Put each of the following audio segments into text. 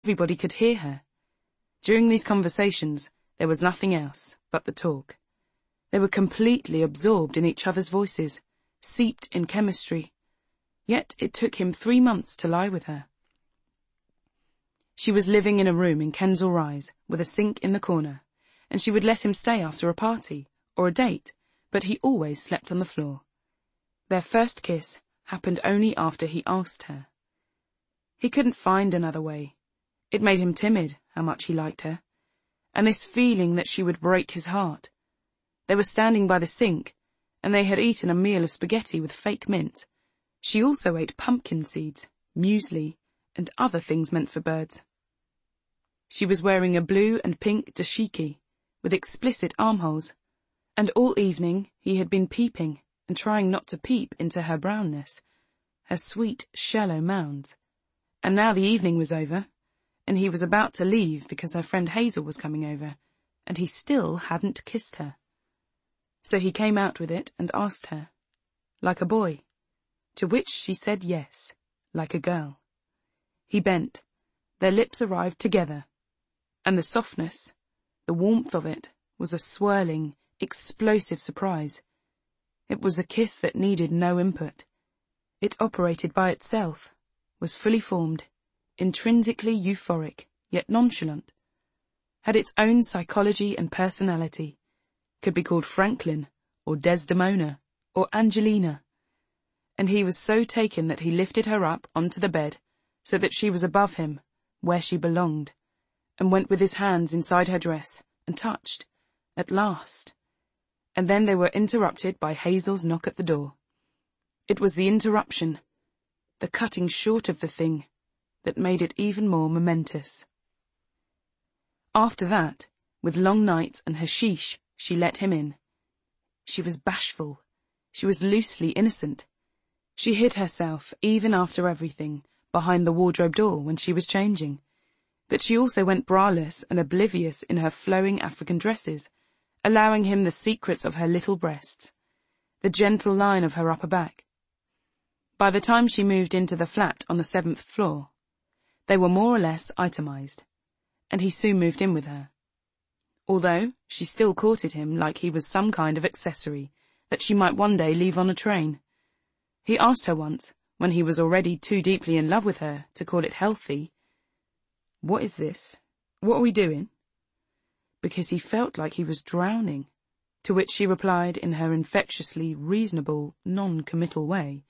Everybody could hear her. During these conversations, there was nothing else but the talk. They were completely absorbed in each other's voices, seeped in chemistry. Yet it took him 3 months to lie with her. She was living in a room in Kensal Rise, with a sink in the corner, and she would let him stay after a party, or a date, but he always slept on the floor. Their first kiss happened only after he asked her. He couldn't find another way. It made him timid, how much he liked her, and this feeling that she would break his heart. They were standing by the sink, and they had eaten a meal of spaghetti with fake mint. She also ate pumpkin seeds, muesli, and other things meant for birds. She was wearing a blue and pink dashiki, with explicit armholes, and all evening he had been peeping and trying not to peep into her brownness, her sweet, shallow mounds. And now the evening was over, and he was about to leave because her friend Hazel was coming over, and he still hadn't kissed her. So he came out with it and asked her, like a boy, to which she said yes, like a girl. He bent, their lips arrived together, and the softness, the warmth of it, was a swirling, explosive surprise. It was a kiss that needed no input. It operated by itself, was fully formed, intrinsically euphoric, yet nonchalant, had its own psychology and personality, could be called Franklin, or Desdemona, or Angelina. And he was so taken that he lifted her up onto the bed, so that she was above him, where she belonged, and went with his hands inside her dress, and touched, at last. And then they were interrupted by Hazel's knock at the door. It was the interruption, the cutting short of the thing, that made it even more momentous. After that, with long nights and hashish, she let him in. She was bashful. She was loosely innocent. She hid herself, even after everything, behind the wardrobe door when she was changing. But she also went braless and oblivious in her flowing African dresses, allowing him the secrets of her little breasts, the gentle line of her upper back. By the time she moved into the flat on the 7th floor, they were more or less itemized, and he soon moved in with her. Although she still courted him like he was some kind of accessory that she might one day leave on a train. He asked her once, when he was already too deeply in love with her to call it healthy, "What is this? What are we doing?" Because he felt like he was drowning, to which she replied in her infectiously reasonable, non-committal way,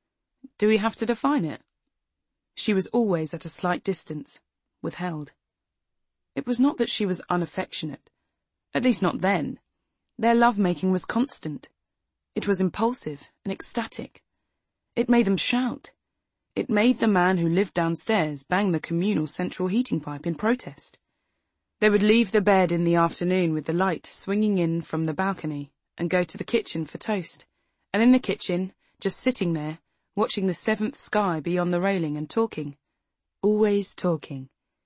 "Do we have to define it?" She was always at a slight distance, withheld. It was not that she was unaffectionate, at least not then. Their love-making was constant. It was impulsive and ecstatic. It made them shout. It made the man who lived downstairs bang the communal central heating pipe in protest. They would leave the bed in the afternoon with the light swinging in from the balcony and go to the kitchen for toast, and in the kitchen, just sitting there, watching the 7th sky beyond the railing and talking. Always talking.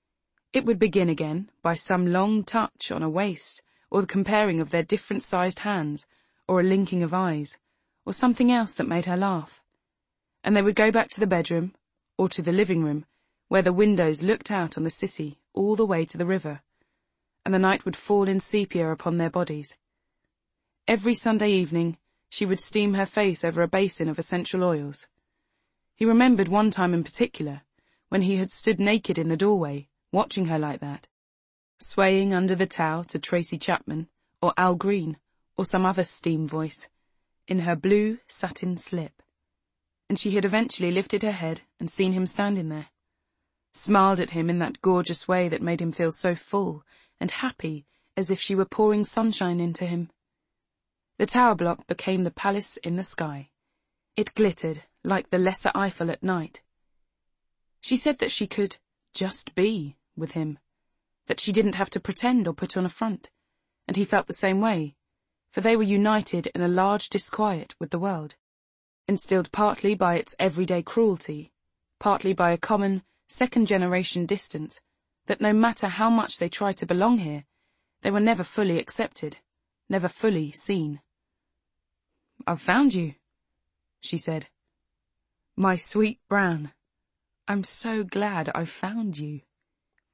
It would begin again by some long touch on a waist, or the comparing of their different-sized hands, or a linking of eyes, or something else that made her laugh. And they would go back to the bedroom, or to the living room, where the windows looked out on the city all the way to the river, and the night would fall in sepia upon their bodies. Every Sunday evening she would steam her face over a basin of essential oils. He remembered one time in particular, when he had stood naked in the doorway, watching her like that, swaying under the towel to Tracy Chapman, or Al Green, or some other steam voice, in her blue satin slip. And she had eventually lifted her head and seen him standing there, smiled at him in that gorgeous way that made him feel so full and happy, as if she were pouring sunshine into him. The tower block became the palace in the sky. It glittered like the Lesser Eiffel at night. She said that she could just be with him, that she didn't have to pretend or put on a front, and he felt the same way, for they were united in a large disquiet with the world, instilled partly by its everyday cruelty, partly by a common, second-generation distance, that no matter how much they tried to belong here, they were never fully accepted, never fully seen. "I've found you," she said. "My sweet Brown, I'm so glad I've found you."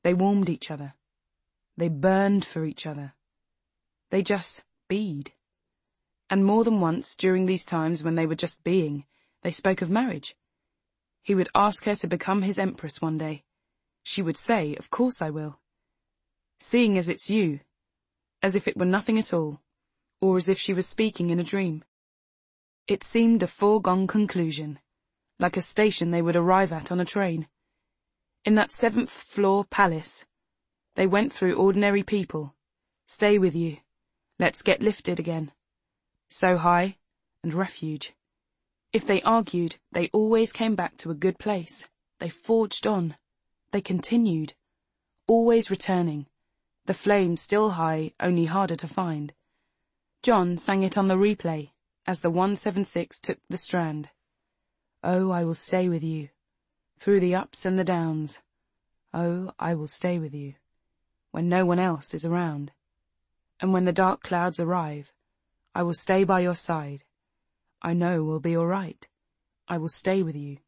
They warmed each other. They burned for each other. They just beed. And more than once during these times when they were just being, they spoke of marriage. He would ask her to become his empress one day. She would say, "Of course I will." Seeing as it's you, as if it were nothing at all, or as if she was speaking in a dream. It seemed a foregone conclusion, like a station they would arrive at on a train. In that 7th floor palace, they went through ordinary people. Stay with you. Let's get lifted again. So high, and refuge. If they argued, they always came back to a good place. They forged on. They continued. Always returning. The flame still high, only harder to find. John sang it on the replay, as the 176 took the Strand. Oh, I will stay with you, through the ups and the downs. Oh, I will stay with you, when no one else is around. And when the dark clouds arrive, I will stay by your side. I know we'll be all right. I will stay with you.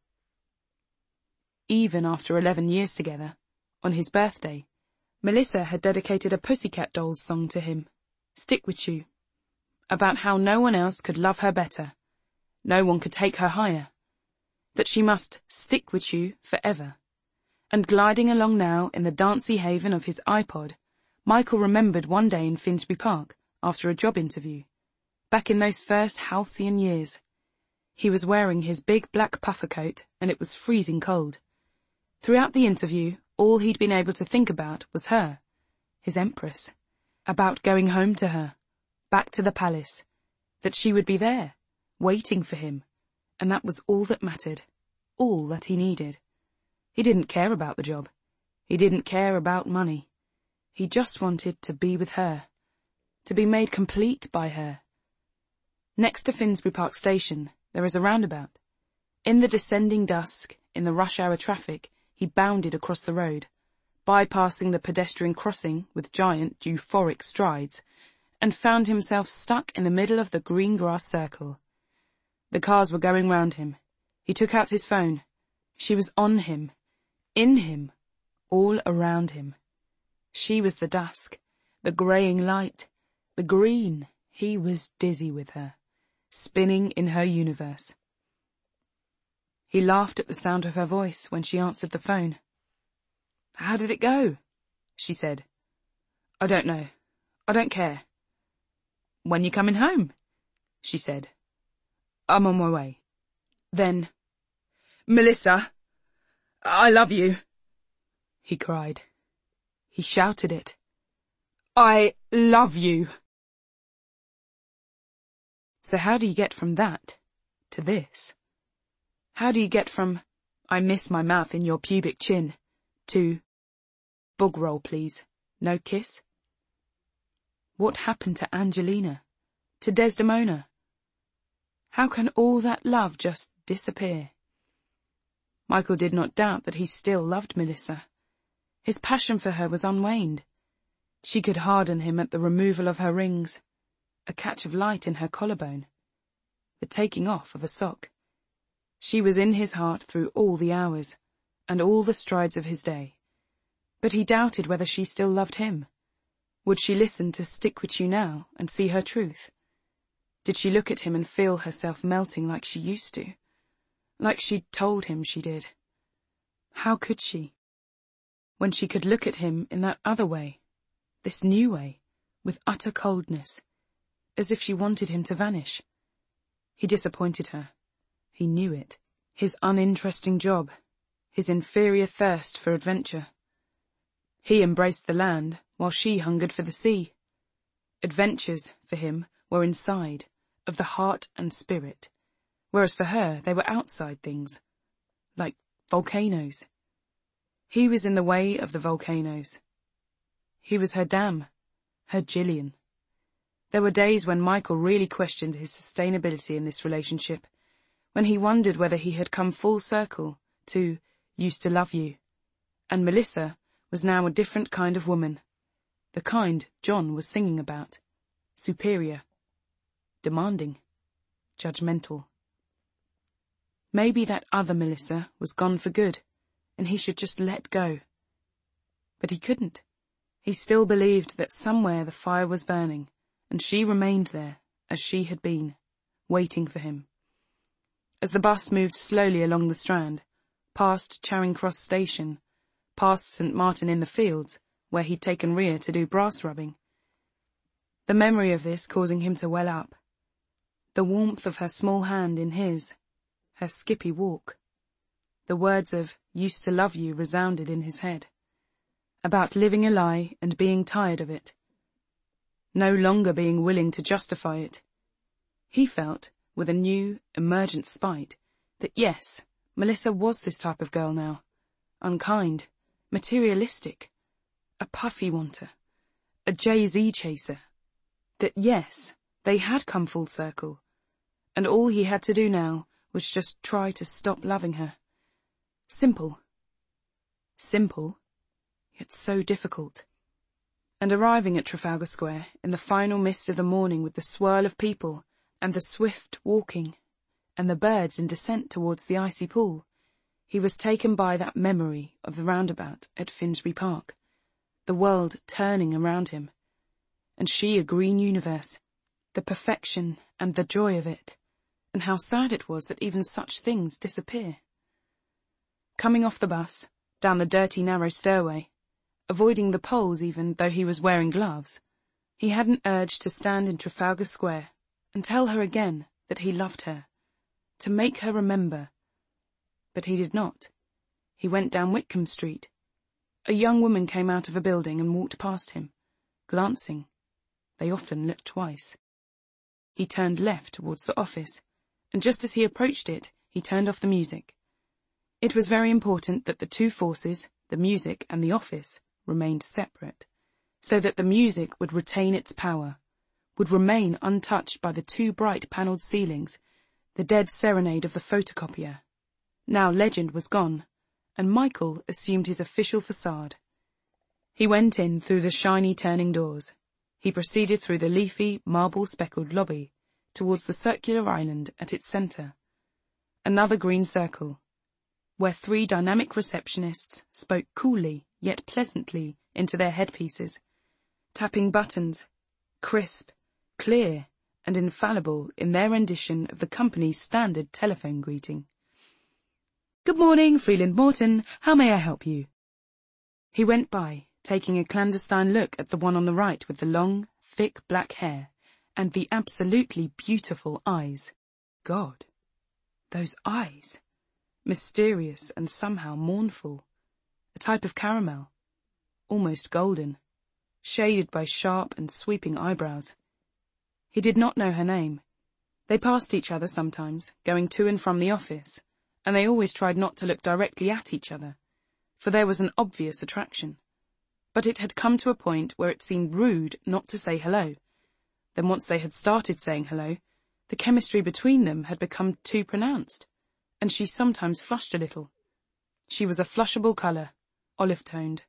Even after 11 years together, on his birthday, Melissa had dedicated a Pussycat Dolls song to him, Stick With You, about how no one else could love her better, no one could take her higher, that she must stick with you forever. And gliding along now in the dancey haven of his iPod, Michael remembered one day in Finsbury Park, after a job interview, back in those first halcyon years. He was wearing his big black puffer coat, and it was freezing cold. Throughout the interview, all he'd been able to think about was her, his empress, about going home to her, back to the palace, that she would be there, waiting for him, and that was all that mattered, all that he needed. He didn't care about the job. He didn't care about money. He just wanted to be with her, to be made complete by her. Next to Finsbury Park Station, there is a roundabout. In the descending dusk, in the rush-hour traffic, he bounded across the road, bypassing the pedestrian crossing with giant, euphoric strides, and found himself stuck in the middle of the green grass circle. The cars were going round him. He took out his phone. She was on him, in him, all around him. She was the dusk, the greying light, the green. He was dizzy with her, spinning in her universe. He laughed at the sound of her voice when she answered the phone. "How did it go?" she said. "I don't know. I don't care." "When you coming home?" she said. "I'm on my way." Then, "Melissa, I love you," he cried. He shouted it. "I love you." So how do you get from that to this? How do you get from, "I miss my mouth in your pubic chin," to, "Bog roll, please, no kiss"? What happened to Angelina, to Desdemona? How can all that love just disappear? Michael did not doubt that he still loved Melissa. His passion for her was unwaned. She could harden him at the removal of her rings, a catch of light in her collarbone, the taking off of a sock. She was in his heart through all the hours, and all the strides of his day. But he doubted whether she still loved him. Would she listen to Stick With You now, and see her truth? Did she look at him and feel herself melting like she used to? Like she'd told him she did? How could she? When she could look at him in that other way, this new way, with utter coldness, as if she wanted him to vanish. He disappointed her. He knew it. His uninteresting job, his inferior thirst for adventure. He embraced the land, while she hungered for the sea. Adventures, for him, were inside, of the heart and spirit, whereas for her they were outside things, like volcanoes. He was in the way of the volcanoes. He was her dam, her Gillian. There were days when Michael really questioned his sustainability in this relationship, when he wondered whether he had come full circle to "used to love you," and Melissa was now a different kind of woman, the kind John was singing about, superior, demanding, judgmental. Maybe that other Melissa was gone for good, and he should just let go. But he couldn't. He still believed that somewhere the fire was burning, and she remained there, as she had been, waiting for him. As the bus moved slowly along the Strand, past Charing Cross Station, past St. Martin-in-the-Fields, where he'd taken Ria to do brass rubbing, the memory of this causing him to well up, the warmth of her small hand in his, her skippy walk, the words of "used to love you" resounded in his head, about living a lie and being tired of it, no longer being willing to justify it. He felt, with a new, emergent spite, that yes, Melissa was this type of girl now, unkind, materialistic, a puffy wanter, a Jay-Z chaser, that yes, they had come full circle, and all he had to do now was just try to stop loving her. Simple. Simple, yet so difficult. And arriving at Trafalgar Square, in the final mist of the morning with the swirl of people, and the swift walking, and the birds in descent towards the icy pool, he was taken by that memory of the roundabout at Finsbury Park, the world turning around him, and she a green universe, the perfection and the joy of it, and how sad it was that even such things disappear. Coming off the bus, down the dirty narrow stairway, avoiding the poles even though he was wearing gloves, he had an urge to stand in Trafalgar Square and tell her again that he loved her, to make her remember. But he did not. He went down Whitcomb Street. A young woman came out of a building and walked past him, glancing. They often looked twice. He turned left towards the office, and just as he approached it, he turned off the music. It was very important that the two forces, the music and the office, remained separate, so that the music would retain its power, would remain untouched by the two bright panelled ceilings, the dead serenade of the photocopier. Now Legend was gone, and Michael assumed his official facade. He went in through the shiny turning doors. He proceeded through the leafy, marble-speckled lobby, towards the circular island at its centre. Another green circle, where three dynamic receptionists spoke coolly yet pleasantly into their headpieces, tapping buttons, crisp, clear, and infallible in their rendition of the company's standard telephone greeting. "Good morning, Freeland Morton. How may I help you?" He went by, taking a clandestine look at the one on the right with the long, thick black hair and the absolutely beautiful eyes. God, those eyes! Mysterious and somehow mournful. A type of caramel, almost golden, shaded by sharp and sweeping eyebrows. He did not know her name. They passed each other sometimes, going to and from the office, and they always tried not to look directly at each other, for there was an obvious attraction. But it had come to a point where it seemed rude not to say hello. Then once they had started saying hello, the chemistry between them had become too pronounced, and she sometimes flushed a little. She was a flushable colour, olive-toned.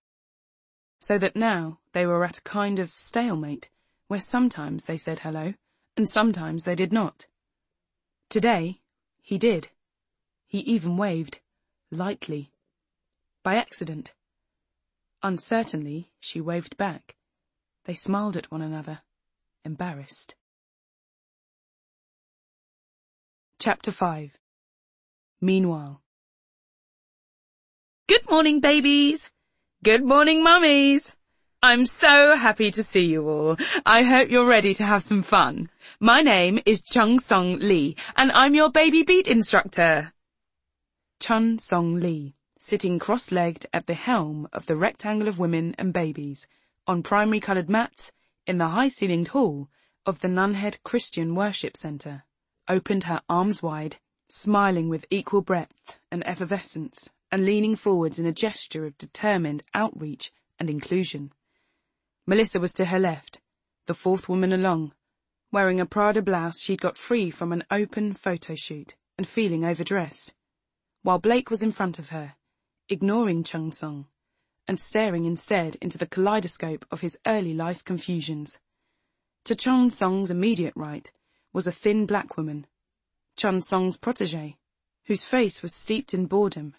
So that now they were at a kind of stalemate, where sometimes they said hello, and sometimes they did not. Today, he did. He even waved, lightly. By accident. Uncertainly, she waved back. They smiled at one another, embarrassed. Chapter 5. Meanwhile. Good morning, babies! Good morning, mummies! I'm so happy to see you all. I hope you're ready to have some fun. My name is Chung Song Lee, and I'm your baby beat instructor. Chun Song Lee, sitting cross-legged at the helm of the rectangle of women and babies, on primary-coloured mats, in the high-ceilinged hall of the Nunhead Christian Worship Centre, opened her arms wide, smiling with equal breadth and effervescence, and leaning forwards in a gesture of determined outreach and inclusion. Melissa was to her left, the fourth woman along, wearing a Prada blouse she'd got free from an open photo shoot and feeling overdressed, while Blake was in front of her, ignoring Chung Song, and staring instead into the kaleidoscope of his early life confusions. To Chung Song's immediate right was a thin black woman, Chung Song's protégée, whose face was steeped in boredom,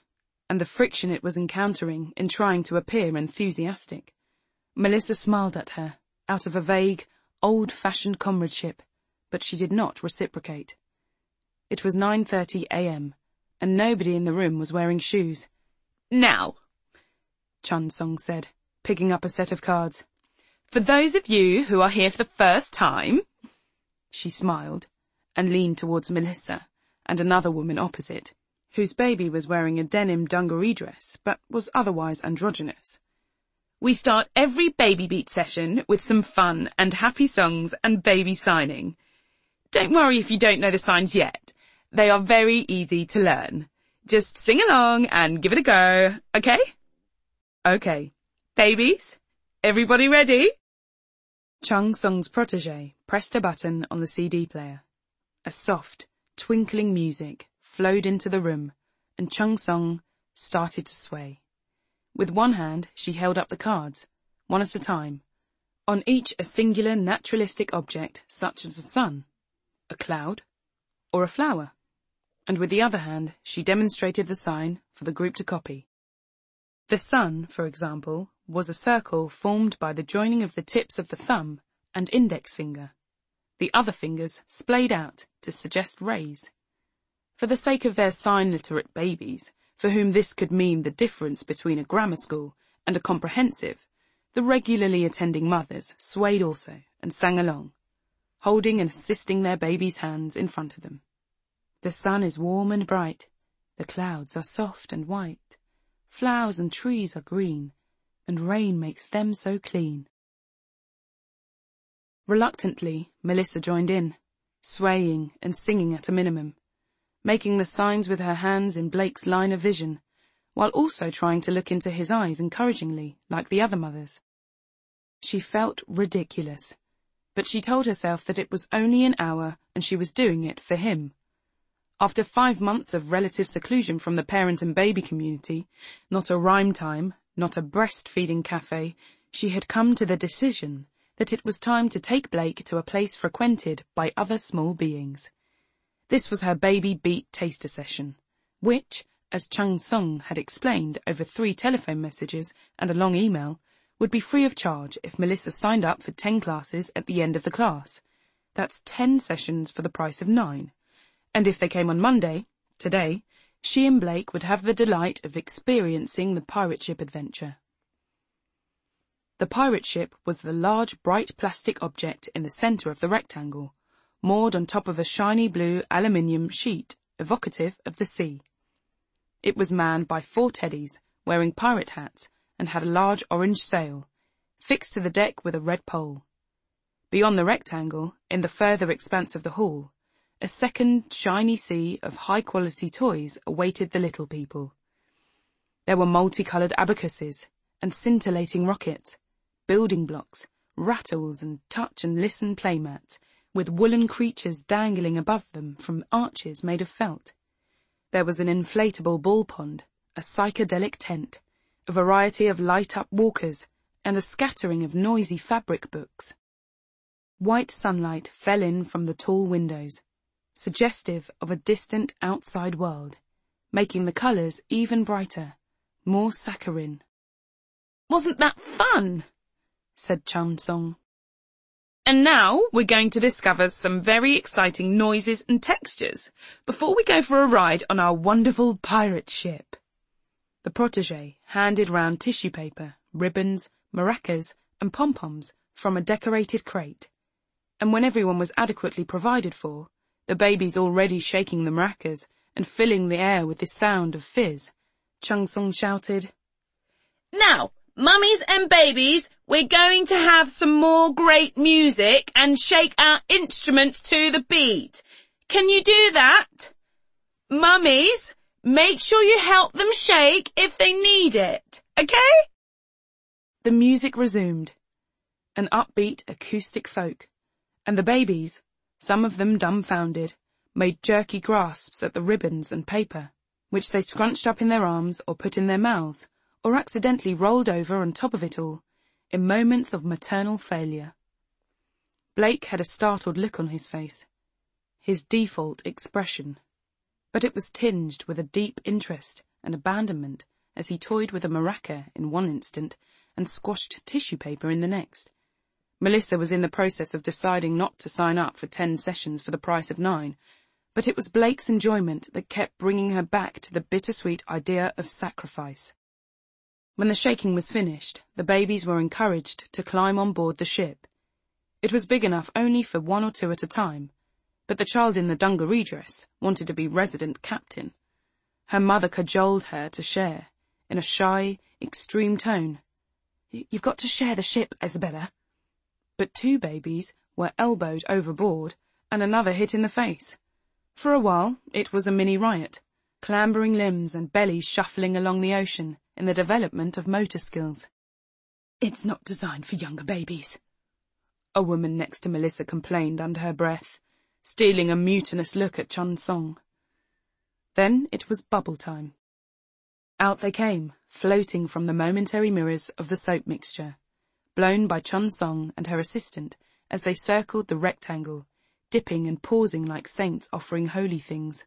and the friction it was encountering in trying to appear enthusiastic. Melissa smiled at her, out of a vague, old-fashioned comradeship, but she did not reciprocate. It was 9:30 a.m., and nobody in the room was wearing shoes. "Now," Chun Song said, picking up a set of cards, "for those of you who are here for the first time," she smiled, and leaned towards Melissa and another woman opposite, whose baby was wearing a denim dungaree dress, but was otherwise androgynous. "We start every baby beat session with some fun and happy songs and baby signing. Don't worry if you don't know the signs yet. They are very easy to learn. Just sing along and give it a go, okay? Okay. Babies, everybody ready?" Chung Song's protege pressed a button on the CD player. A soft, twinkling music flowed into the room, and Chung Song started to sway. With one hand, she held up the cards, one at a time, on each a singular naturalistic object such as a sun, a cloud, or a flower, and with the other hand she demonstrated the sign for the group to copy. The sun, for example, was a circle formed by the joining of the tips of the thumb and index finger, the other fingers splayed out to suggest rays. For the sake of their sign-literate babies, for whom this could mean the difference between a grammar school and a comprehensive, the regularly attending mothers swayed also and sang along, holding and assisting their babies' hands in front of them. The sun is warm and bright, the clouds are soft and white, flowers and trees are green, and rain makes them so clean. Reluctantly, Melissa joined in, swaying and singing at a minimum, making the signs with her hands in Blake's line of vision, while also trying to look into his eyes encouragingly, like the other mothers. She felt ridiculous, but she told herself that it was only an hour and she was doing it for him. After 5 months of relative seclusion from the parent and baby community, not a rhyme time, not a breastfeeding cafe, she had come to the decision that it was time to take Blake to a place frequented by other small beings. This was her baby beat taster session, which, as Chung Song had explained over 3 telephone messages and a long email, would be free of charge if Melissa signed up for 10 classes at the end of the class. That's 10 sessions for the price of 9. And if they came on Monday, today, she and Blake would have the delight of experiencing the pirate ship adventure. The pirate ship was the large, bright plastic object in the centre of the rectangle, moored on top of a shiny blue aluminium sheet, evocative of the sea. It was manned by 4 teddies, wearing pirate hats, and had a large orange sail, fixed to the deck with a red pole. Beyond the rectangle, in the further expanse of the hall, a second shiny sea of high-quality toys awaited the little people. There were multicoloured abacuses and scintillating rockets, building blocks, rattles and touch and listen playmats, with woolen creatures dangling above them from arches made of felt. There was an inflatable ball pond, a psychedelic tent, a variety of light-up walkers, and a scattering of noisy fabric books. White sunlight fell in from the tall windows, suggestive of a distant outside world, making the colours even brighter, more saccharine. "Wasn't that fun?" said Chun Song. "And now we're going to discover some very exciting noises and textures before we go for a ride on our wonderful pirate ship." The protege handed round tissue paper, ribbons, maracas, and pom-poms from a decorated crate, and when everyone was adequately provided for, the babies already shaking the maracas and filling the air with the sound of fizz, Chung Song shouted, "Now, mummies and babies, we're going to have some more great music and shake our instruments to the beat. Can you do that? Mummies, make sure you help them shake if they need it, okay?" The music resumed, an upbeat acoustic folk, and the babies, some of them dumbfounded, made jerky grasps at the ribbons and paper, which they scrunched up in their arms or put in their mouths, or accidentally rolled over on top of it all, in moments of maternal failure. Blake had a startled look on his face, his default expression, but it was tinged with a deep interest and abandonment as he toyed with a maraca in one instant and squashed tissue paper in the next. Melissa was in the process of deciding not to sign up for 10 sessions for the price of 9, but it was Blake's enjoyment that kept bringing her back to the bittersweet idea of sacrifice. When the shaking was finished, the babies were encouraged to climb on board the ship. It was big enough only for 1 or 2 at a time, but the child in the dungaree dress wanted to be resident captain. Her mother cajoled her to share, in a shy, extreme tone. "You've got to share the ship, Isabella." But 2 babies were elbowed overboard and another hit in the face. For a while, it was a mini riot, clambering limbs and bellies shuffling along the ocean in the development of motor skills. "It's not designed for younger babies," a woman next to Melissa complained under her breath, stealing a mutinous look at Chun Song. Then it was bubble time. Out they came, floating from the momentary mirrors of the soap mixture, blown by Chun Song and her assistant as they circled the rectangle, dipping and pausing like saints offering holy things.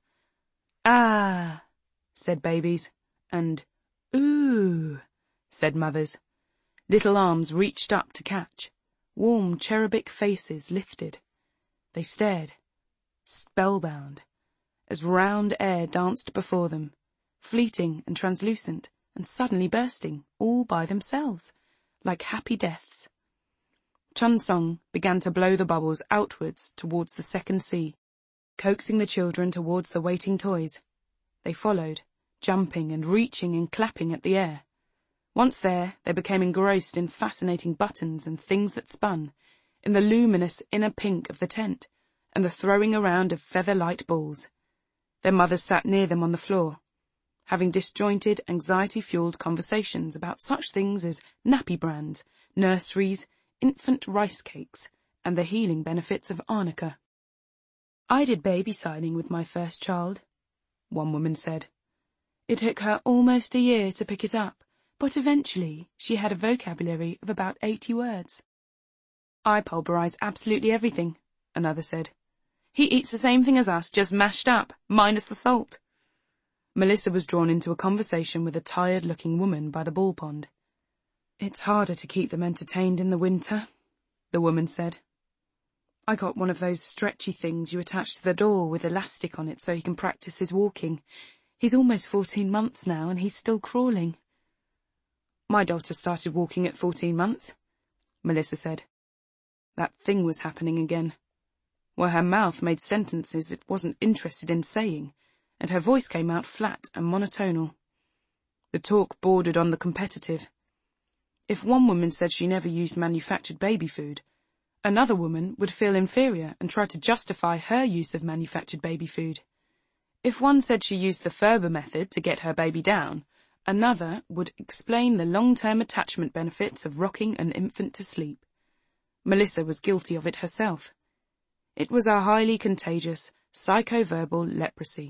"Ah," said babies, and "ooh," said mothers. Little arms reached up to catch. Warm cherubic faces lifted. They stared, spellbound, as round air danced before them, fleeting and translucent, and suddenly bursting, all by themselves, like happy deaths. Chun Song began to blow the bubbles outwards towards the second sea, coaxing the children towards the waiting toys. They followed, jumping and reaching and clapping at the air. Once there, they became engrossed in fascinating buttons and things that spun, in the luminous inner pink of the tent, and the throwing around of feather-light balls. Their mothers sat near them on the floor, having disjointed, anxiety-fueled conversations about such things as nappy brands, nurseries, infant rice cakes, and the healing benefits of arnica. "I did baby signing with my first child," one woman said. "It took her almost a year to pick it up, but eventually she had a vocabulary of about 80 words. "I pulverize absolutely everything," another said. "He eats the same thing as us, just mashed up, minus the salt." Melissa was drawn into a conversation with a tired-looking woman by the ball pond. "It's harder to keep them entertained in the winter," the woman said. "I got one of those stretchy things you attach to the door with elastic on it so he can practice his walking. He's almost 14 months now and he's still crawling." "My daughter started walking at 14 months, Melissa said. That thing was happening again, where her mouth made sentences it wasn't interested in saying, and her voice came out flat and monotonal. The talk bordered on the competitive. If one woman said she never used manufactured baby food, another woman would feel inferior and try to justify her use of manufactured baby food. If one said she used the Ferber method to get her baby down, another would explain the long-term attachment benefits of rocking an infant to sleep. Melissa was guilty of it herself. It was a highly contagious, psychoverbal leprosy.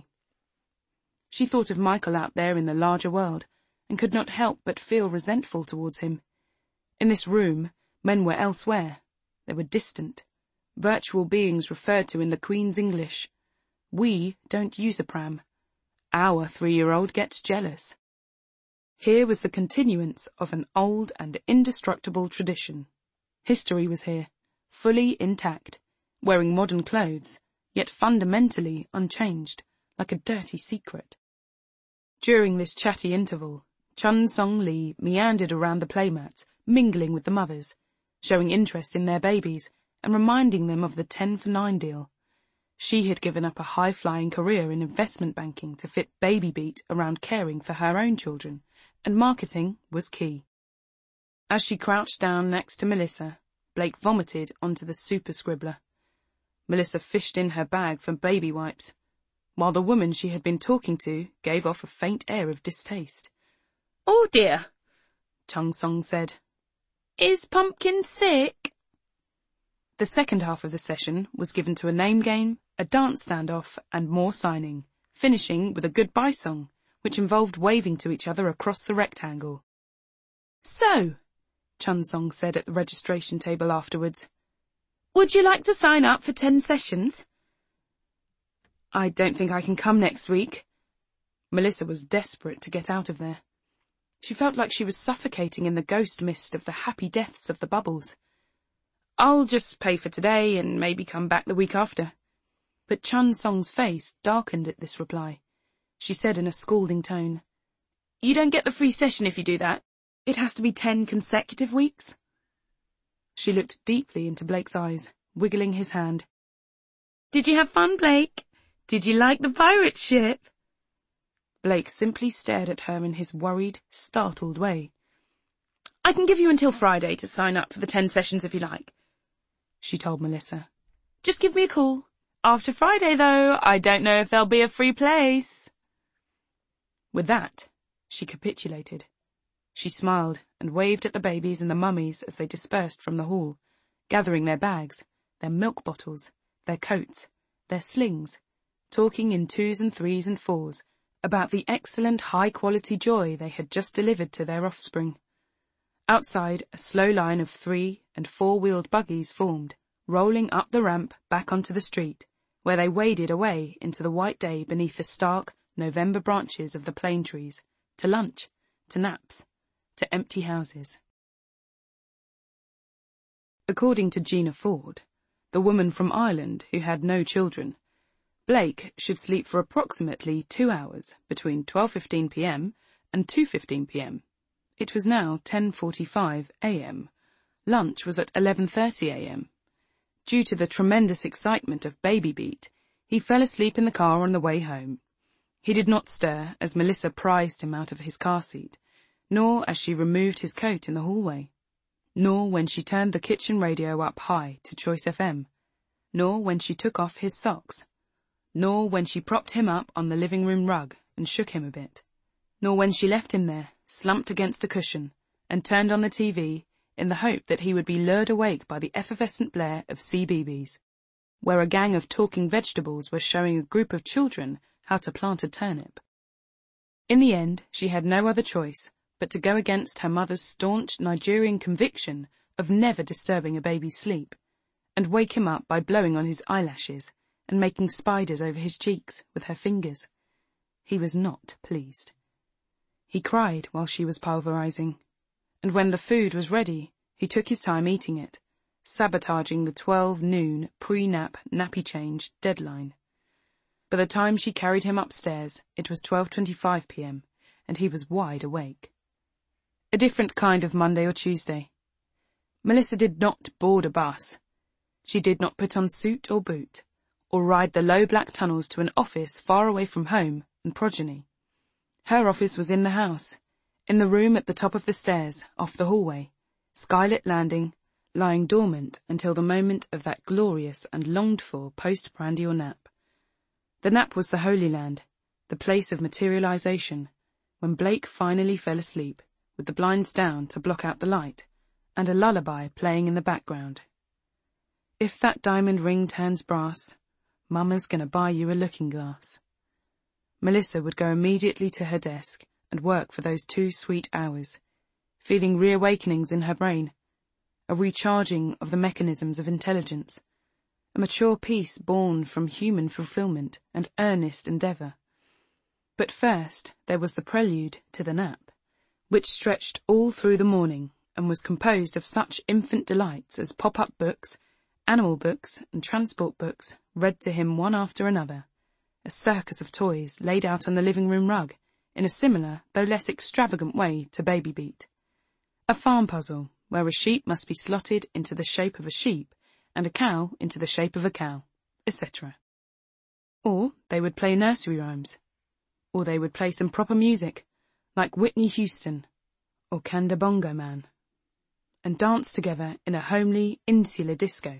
She thought of Michael out there in the larger world, and could not help but feel resentful towards him. In this room, men were elsewhere. They were distant, virtual beings referred to in the Queen's English. We don't use a pram. Our 3-year-old gets jealous. Here was the continuance of an old and indestructible tradition. History was here, fully intact, wearing modern clothes, yet fundamentally unchanged, like a dirty secret. During this chatty interval, Chun Song Lee meandered around the playmats, mingling with the mothers, showing interest in their babies and reminding them of the 10-for-9 deal. She had given up a high-flying career in investment banking to fit baby beat around caring for her own children, and marketing was key. As she crouched down next to Melissa, Blake vomited onto the super scribbler. Melissa fished in her bag for baby wipes, while the woman she had been talking to gave off a faint air of distaste. "Oh dear," Chun Song said. "Is Pumpkin sick?" The second half of the session was given to a name game, a dance standoff, and more signing, finishing with a goodbye song, which involved waving to each other across the rectangle. "So," Chun Song said at the registration table afterwards, "would you like to sign up for 10 sessions? "I don't think I can come next week," Melissa was desperate to get out of there. She felt like she was suffocating in the ghost mist of the happy deaths of the bubbles. "I'll just pay for today and maybe come back the week after." But Chun Song's face darkened at this reply. She said in a scalding tone, "You don't get the free session if you do that. It has to be 10 consecutive weeks." She looked deeply into Blake's eyes, wiggling his hand. "Did you have fun, Blake? Did you like the pirate ship?" Blake simply stared at her in his worried, startled way. "I can give you until Friday to sign up for the 10 sessions if you like," she told Melissa. "Just give me a call. After Friday, though, I don't know if there'll be a free place." With that, she capitulated. She smiled and waved at the babies and the mummies as they dispersed from the hall, gathering their bags, their milk bottles, their coats, their slings, talking in 2s and 3s and 4s about the excellent high-quality joy they had just delivered to their offspring. Outside, a slow line of 3- and 4-wheeled buggies formed, rolling up the ramp back onto the street, where they waded away into the white day beneath the stark November branches of the plane trees, to lunch, to naps, to empty houses. According to Gina Ford, the woman from Ireland who had no children, Blake should sleep for approximately 2 hours between 12:15 p.m. and 2:15 p.m. It was now 10:45 a.m. Lunch was at 11:30 a.m. Due to the tremendous excitement of Baby Beat, he fell asleep in the car on the way home. He did not stir as Melissa prized him out of his car seat, nor as she removed his coat in the hallway, nor when she turned the kitchen radio up high to Choice FM, nor when she took off his socks, nor when she propped him up on the living room rug and shook him a bit, nor when she left him there, slumped against a cushion, and turned on the TV in the hope that he would be lured awake by the effervescent blare of CBeebies, where a gang of talking vegetables were showing a group of children how to plant a turnip. In the end, she had no other choice but to go against her mother's staunch Nigerian conviction of never disturbing a baby's sleep, and wake him up by blowing on his eyelashes and making spiders over his cheeks with her fingers. He was not pleased. He cried while she was pulverizing, and when the food was ready, he took his time eating it, sabotaging the 12 noon pre-nap nappy change deadline. By the time she carried him upstairs, it was 12:25 p.m., and he was wide awake. A different kind of Monday or Tuesday. Melissa did not board a bus. She did not put on suit or boot, or ride the low black tunnels to an office far away from home and progeny. Her office was in the house, in the room at the top of the stairs, off the hallway, skylit landing, lying dormant until the moment of that glorious and longed-for post-prandial nap. The nap was the Holy Land, the place of materialization, when Blake finally fell asleep, with the blinds down to block out the light, and a lullaby playing in the background. If that diamond ring turns brass, Mama's gonna buy you a looking glass. Melissa would go immediately to her desk and work for those 2 sweet hours, feeling reawakenings in her brain, a recharging of the mechanisms of intelligence, a mature peace born from human fulfillment and earnest endeavor. But first there was the prelude to the nap, which stretched all through the morning and was composed of such infant delights as pop-up books, animal books, and transport books read to him one after another, a circus of toys laid out on the living room rug in a similar, though less extravagant way to Baby Beat. A farm puzzle where a sheep must be slotted into the shape of a sheep and a cow into the shape of a cow, etc. Or they would play nursery rhymes. Or they would play some proper music, like Whitney Houston or Kanda Bongo Man, and dance together in a homely, insular disco.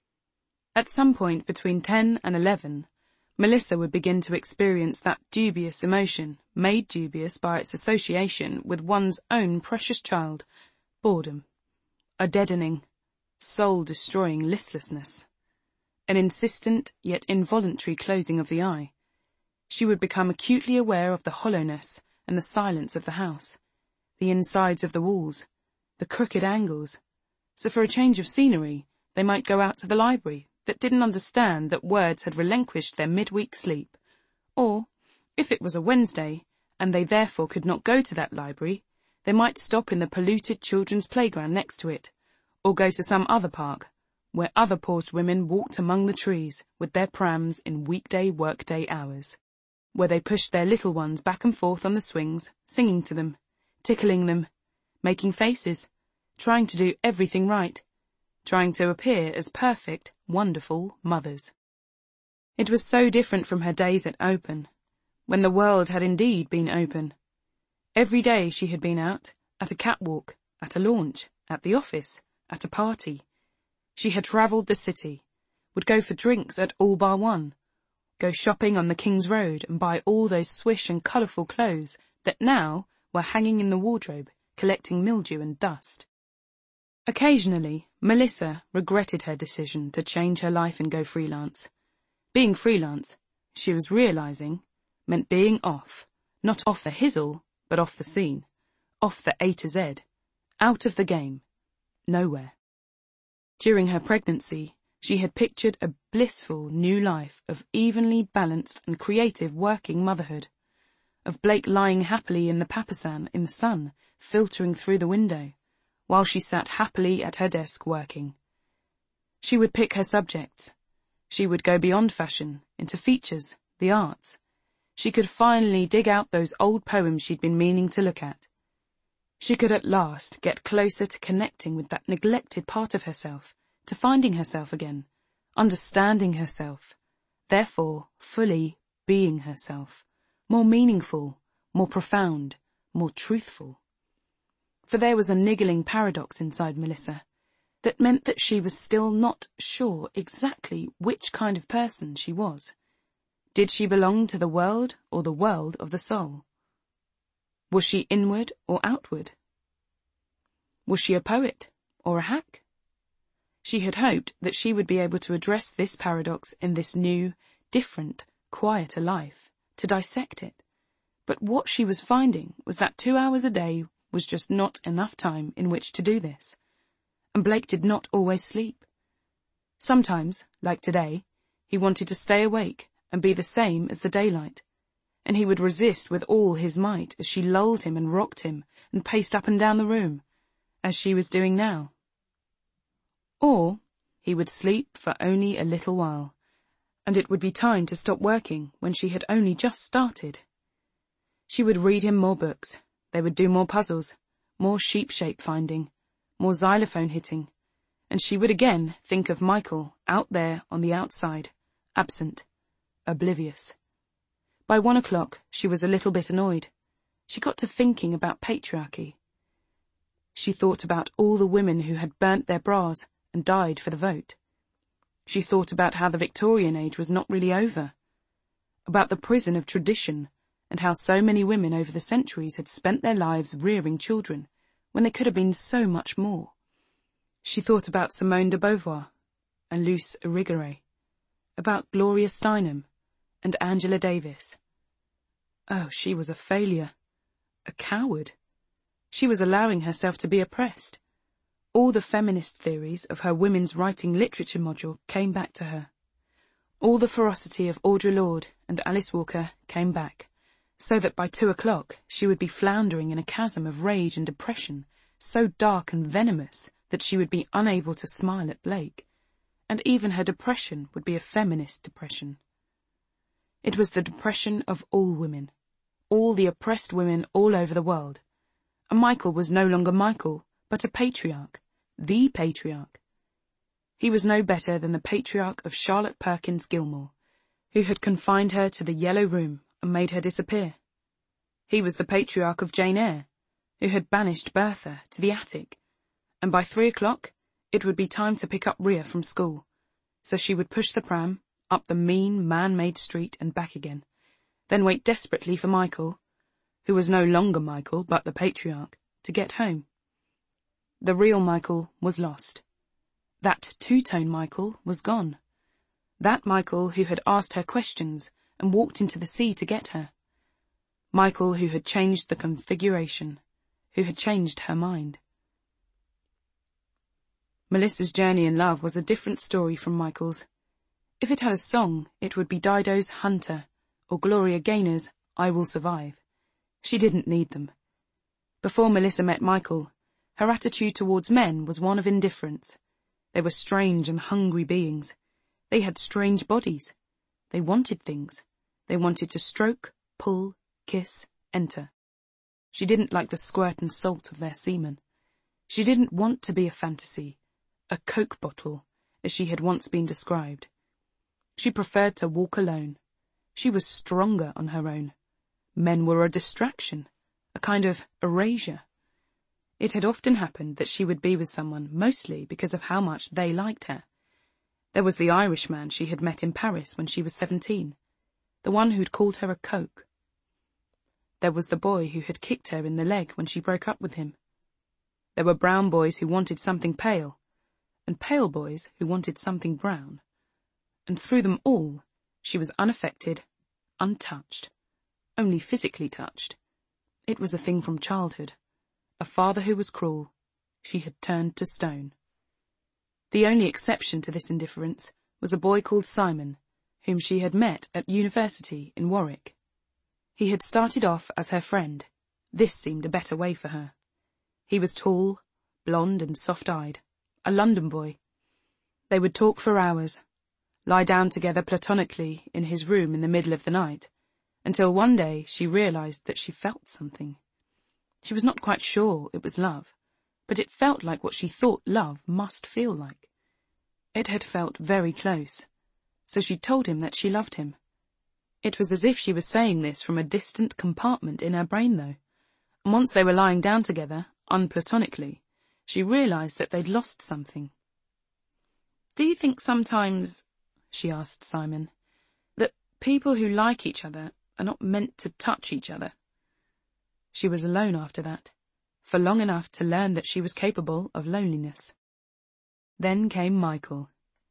At some point between 10 and 11, Melissa would begin to experience that dubious emotion, made dubious by its association with one's own precious child, boredom, a deadening, soul-destroying listlessness, an insistent yet involuntary closing of the eye. She would become acutely aware of the hollowness and the silence of the house, the insides of the walls, the crooked angles. So for a change of scenery, they might go out to the library that didn't understand that words had relinquished their midweek sleep, or, If it was a Wednesday, and they therefore could not go to that library, they might stop in the polluted children's playground next to it, or go to some other park, where other paused women walked among the trees with their prams in weekday workday hours, where they pushed their little ones back and forth on the swings, singing to them, tickling them, making faces, trying to do everything right, trying to appear as perfect, wonderful mothers. It was so different from her days at Open, when the world had indeed been open. Every day she had been out, at a catwalk, at a launch, at the office, at a party. She had travelled the city, would go for drinks at All Bar One, go shopping on the King's Road and buy all those swish and colourful clothes that now were hanging in the wardrobe, collecting mildew and dust. Occasionally, Melissa regretted her decision to change her life and go freelance. Being freelance, she was realising, meant being off, not off the hizzle, but off the scene, off the A to Z, out of the game, nowhere. During her pregnancy, she had pictured a blissful new life of evenly balanced and creative working motherhood, of Blake lying happily in the papasan in the sun, filtering through the window, while she sat happily at her desk working. She would pick her subjects. She would go beyond fashion, into features, the arts. She could finally dig out those old poems she'd been meaning to look at. She could at last get closer to connecting with that neglected part of herself, to finding herself again, understanding herself, therefore fully being herself, more meaningful, more profound, more truthful. For there was a niggling paradox inside Melissa that meant that she was still not sure exactly which kind of person she was. Did she belong to the world or the world of the soul? Was she inward or outward? Was she a poet or a hack? She had hoped that she would be able to address this paradox in this new, different, quieter life, to dissect it. But what she was finding was that 2 hours a day was just not enough time in which to do this. And Blake did not always sleep. Sometimes, like today, he wanted to stay awake and be the same as the daylight, and he would resist with all his might as she lulled him and rocked him and paced up and down the room, as she was doing now. Or he would sleep for only a little while, and it would be time to stop working when she had only just started. She would read him more books, they would do more puzzles, more sheep-shape finding, more xylophone hitting, and she would again think of Michael out there on the outside, absent, oblivious. By 1 o'clock she was a little bit annoyed. She got to thinking about patriarchy. She thought about all the women who had burnt their bras and died for the vote. She thought about how the Victorian age was not really over, about the prison of tradition, and how so many women over the centuries had spent their lives rearing children, when they could have been so much more. She thought about Simone de Beauvoir and Luce Irigaray, about Gloria Steinem and Angela Davis. Oh, she was a failure, a coward. She was allowing herself to be oppressed. All the feminist theories of her women's writing literature module came back to her. All the ferocity of Audre Lorde and Alice Walker came back, so that by 2 o'clock she would be floundering in a chasm of rage and depression, so dark and venomous that she would be unable to smile at Blake, and even her depression would be a feminist depression. It was the depression of all women, all the oppressed women all over the world. And Michael was no longer Michael, but a patriarch, the patriarch. He was no better than the patriarch of Charlotte Perkins Gilmore, who had confined her to the yellow room and made her disappear. He was the patriarch of Jane Eyre, who had banished Bertha to the attic, and by 3 o'clock it would be time to pick up Ria from school, so she would push the pram up the mean, man-made street and back again, then wait desperately for Michael, who was no longer Michael but the patriarch, to get home. The real Michael was lost. That two-tone Michael was gone. That Michael who had asked her questions and walked into the sea to get her. Michael who had changed the configuration, who had changed her mind. Melissa's journey in love was a different story from Michael's. If it had a song, it would be Dido's Hunter, or Gloria Gaynor's I will survive. She didn't need them. Before Melissa met Michael, her attitude towards men was one of indifference. They were strange and hungry beings. They had strange bodies. They wanted things. They wanted to stroke, pull, kiss, enter. She didn't like the squirt and salt of their semen. She didn't want to be a fantasy, a Coke bottle, as she had once been described. She preferred to walk alone. She was stronger on her own. Men were a distraction, a kind of erasure. It had often happened that she would be with someone mostly because of how much they liked her. There was the Irishman she had met in Paris when she was 17, the one who'd called her a Coke. There was the boy who had kicked her in the leg when she broke up with him. There were brown boys who wanted something pale, and pale boys who wanted something brown. And through them all, she was unaffected, untouched, only physically touched. It was a thing from childhood. A father who was cruel, she had turned to stone. The only exception to this indifference was a boy called Simon, whom she had met at university in Warwick. He had started off as her friend. This seemed a better way for her. He was tall, blonde and soft-eyed, a London boy. They would talk for hours, lie down together platonically in his room in the middle of the night, until one day she realized that she felt something. She was not quite sure it was love, but it felt like what she thought love must feel like. It had felt very close, so she told him that she loved him. It was as if she was saying this from a distant compartment in her brain, though, and once they were lying down together, unplatonically, she realized that they'd lost something. "Do you think sometimes," she asked Simon, "that people who like each other are not meant to touch each other?" She was alone after that, for long enough to learn that she was capable of loneliness. Then came Michael.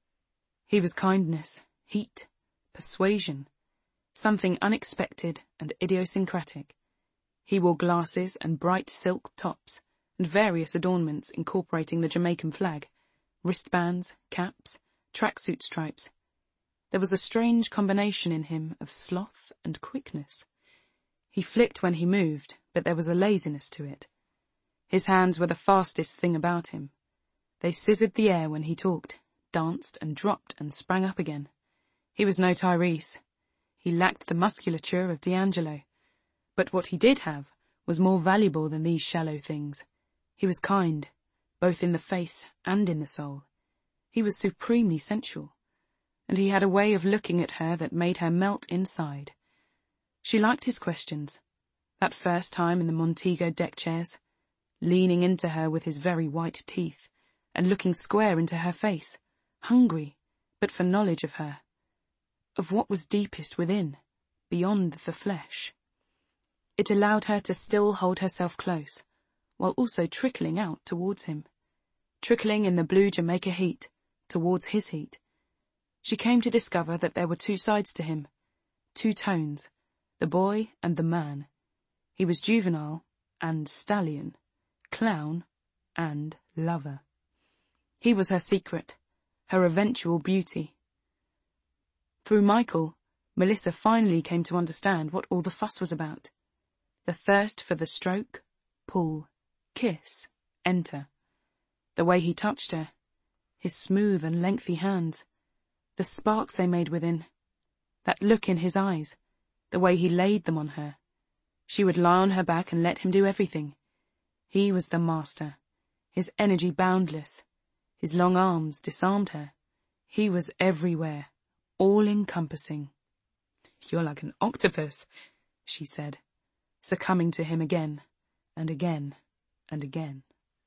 He was kindness, heat, persuasion, something unexpected and idiosyncratic. He wore glasses and bright silk tops, and various adornments incorporating the Jamaican flag, wristbands, caps, tracksuit stripes. There was a strange combination in him of sloth and quickness. He flicked when he moved, but there was a laziness to it. His hands were the fastest thing about him. They scissored the air when he talked, danced and dropped and sprang up again. He was no Tyrese. He lacked the musculature of D'Angelo. But what he did have was more valuable than these shallow things. He was kind, both in the face and in the soul. He was supremely sensual, and he had a way of looking at her that made her melt inside. She liked his questions, that first time in the Montego deck chairs, leaning into her with his very white teeth, and looking square into her face, hungry, but for knowledge of her, of what was deepest within, beyond the flesh. It allowed her to still hold herself close, while also trickling out towards him, trickling in the blue Jamaica heat, towards his heat. She came to discover that there were two sides to him, two tones, the boy and the man. He was juvenile and stallion, clown and lover. He was her secret, her eventual beauty. Through Michael, Melissa finally came to understand what all the fuss was about. The thirst for the stroke, pull, kiss, enter. The way he touched her, his smooth and lengthy hands, the sparks they made within, that look in his eyes, the way he laid them on her. She would lie on her back and let him do everything. He was the master, his energy boundless. His long arms disarmed her. He was everywhere, all-encompassing. "You're like an octopus," she said, succumbing to him again, and again, and again.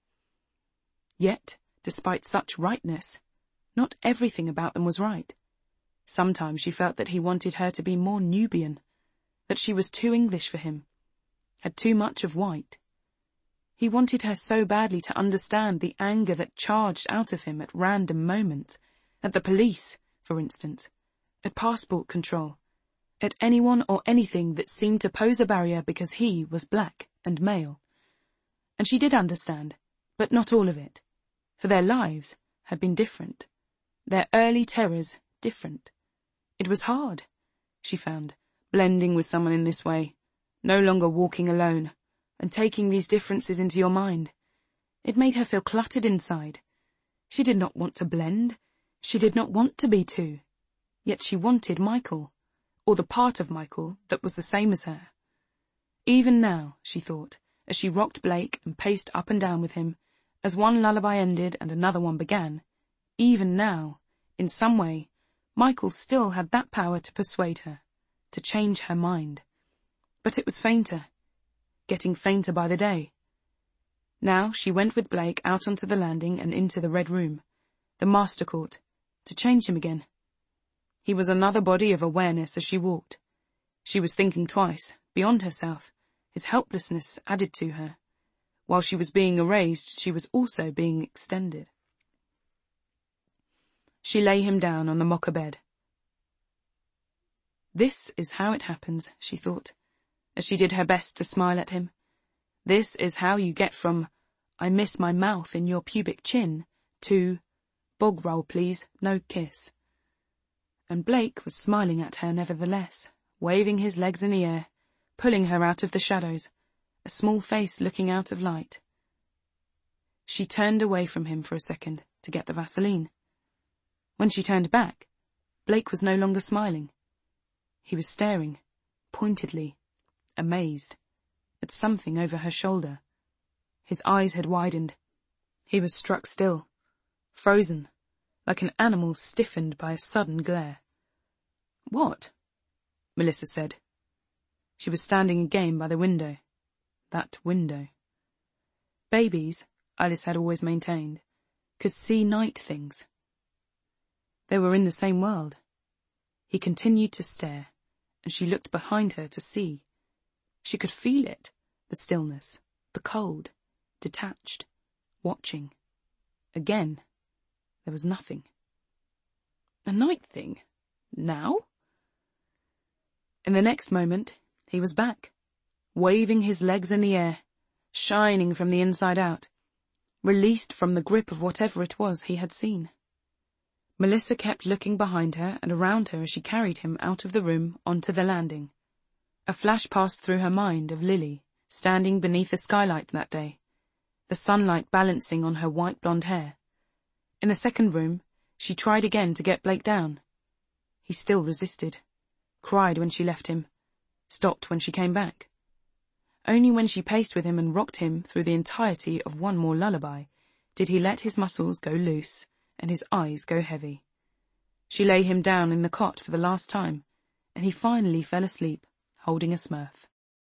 Yet, despite such rightness, not everything about them was right. Sometimes she felt that he wanted her to be more Nubian, that she was too English for him, had too much of white. He wanted her so badly to understand the anger that charged out of him at random moments, at the police, for instance, at passport control, at anyone or anything that seemed to pose a barrier because he was black and male. And she did understand, but not all of it, for their lives had been different, their early terrors different. It was hard, she found, blending with someone in this way, no longer walking alone, and taking these differences into your mind. It made her feel cluttered inside. She did not want to blend. She did not want to be two. Yet she wanted Michael, or the part of Michael that was the same as her. Even now, she thought, as she rocked Blake and paced up and down with him, as one lullaby ended and another one began, even now, in some way, Michael still had that power to persuade her, to change her mind. But it was fainter, getting fainter by the day. Now she went with Blake out onto the landing and into the Red Room, the master court, to change him again. He was another body of awareness as she walked. She was thinking twice, beyond herself, his helplessness added to her. While she was being erased, she was also being extended. She lay him down on the mocha bed. This is how it happens, she thought, as she did her best to smile at him. This is how you get from, I miss my mouth in your pubic chin, to, bog roll please, no kiss. And Blake was smiling at her nevertheless, waving his legs in the air, pulling her out of the shadows, a small face looking out of light. She turned away from him for a second to get the Vaseline. When she turned back, Blake was no longer smiling. He was staring, pointedly, amazed, at something over her shoulder. His eyes had widened. He was struck still, frozen, like an animal stiffened by a sudden glare. "What?" Melissa said. She was standing again by the window. That window. Babies, Alice had always maintained, could see night things. They were in the same world. He continued to stare, and she looked behind her to see. She could feel it, the stillness, the cold, detached, watching. Again, there was nothing. A night thing? Now? In the next moment, he was back, waving his legs in the air, shining from the inside out, released from the grip of whatever it was he had seen. Melissa kept looking behind her and around her as she carried him out of the room onto the landing. A flash passed through her mind of Lily, standing beneath the skylight that day, the sunlight balancing on her white blonde hair. In the second room, she tried again to get Blake down. He still resisted, cried when she left him, stopped when she came back. Only when she paced with him and rocked him through the entirety of one more lullaby did he let his muscles go loose and his eyes go heavy. She lay him down in the cot for the last time, and he finally fell asleep, holding a Smurf.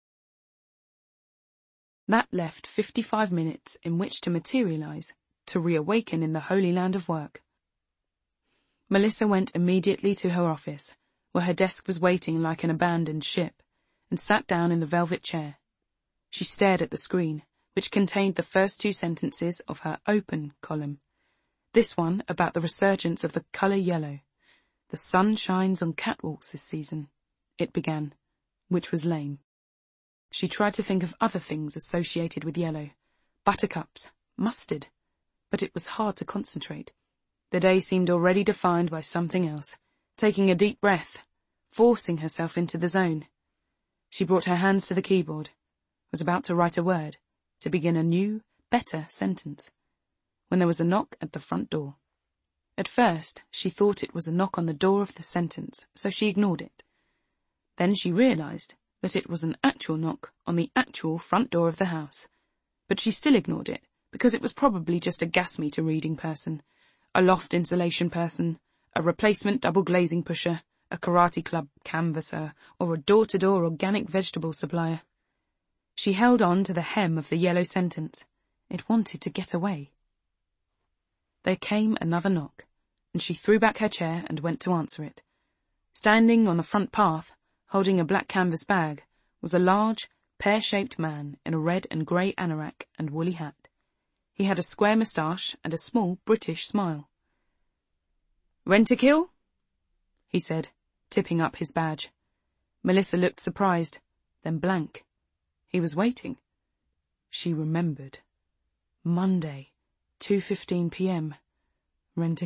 That left 55 minutes in which to materialize, to reawaken in the holy land of work. Melissa went immediately to her office, where her desk was waiting like an abandoned ship, and sat down in the velvet chair. She stared at the screen, which contained the first two sentences of her open column. This one about the resurgence of the colour yellow. The sun shines on catwalks this season, it began, which was lame. She tried to think of other things associated with yellow, buttercups, mustard, but it was hard to concentrate. The day seemed already defined by something else, taking a deep breath, forcing herself into the zone. She brought her hands to the keyboard, was about to write a word, to begin a new, better sentence, when there was a knock at the front door. At first, she thought it was a knock on the door of the sentence, so she ignored it. Then she realized that it was an actual knock on the actual front door of the house, but she still ignored it, because it was probably just a gas meter reading person, a loft insulation person, a replacement double glazing pusher, a karate club canvasser, or a door-to-door organic vegetable supplier. She held on to the hem of the yellow sentence. It wanted to get away. There came another knock, and she threw back her chair and went to answer it. Standing on the front path, holding a black canvas bag, was a large, pear-shaped man in a red and grey anorak and woolly hat. He had a square moustache and a small British smile. "Rentokil?" he said, tipping up his badge. Melissa looked surprised, then blank. He was waiting. She remembered. Monday, 2:15